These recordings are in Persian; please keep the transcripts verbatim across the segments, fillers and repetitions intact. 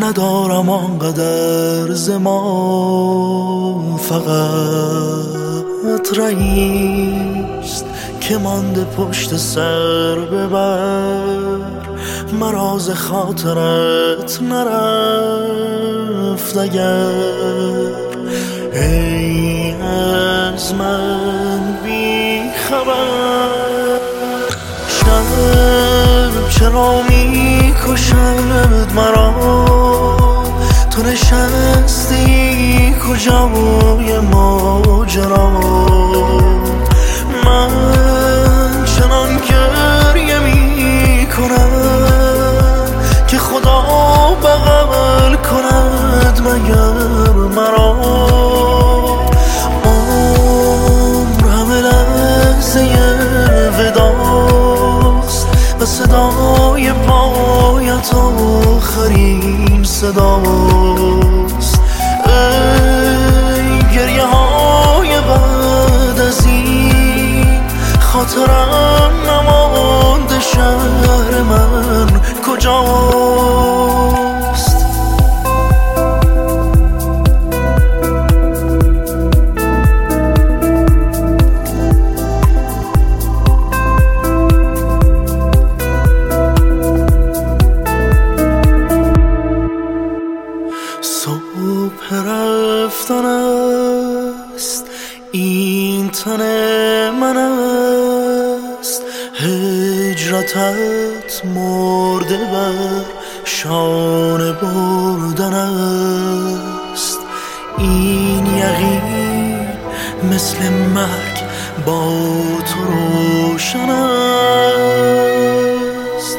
ندارم آنقدر ز ما، فقط رئیست که مانده پشت سر ببر. مراز خاطرت نرفت اگر ای از من بی خبر. شب چرا می کشد مرا، تو نشستی کجای ماجرا. من چنان گریه می کنم که خدا بغل کند مگر مرا. عمر همه لحظه وداست و صدای پایت آخرین صداست. ای گریه های بعد از این، خاطرم نمانده شهر من کجاست. صبح رفتن است، این تن من است. هجرتت مرده بر شانه بردن است. این یقین مثل مرگ با تو روشن است.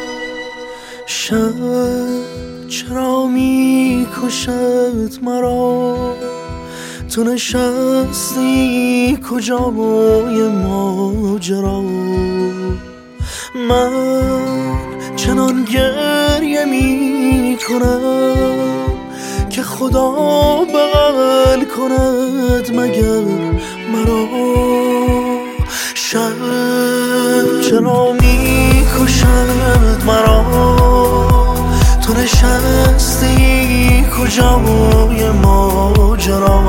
شب چرا می کشد مرا، تو نشستی کجای ماجرا. من چنان گریه می کنم که خدا بغل کند مگر مرا. شب چرا می کشد مرا، تو نشستی کجای ماجرا.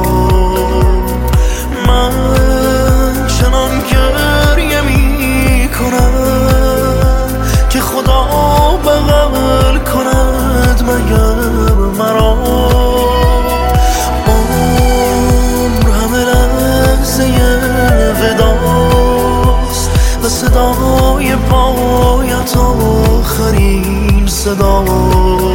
من چنان گریه می کنم که خدا بغل کند مگر مرا. عمر همه لحظه وداست و صدای پایت آخرین صداست.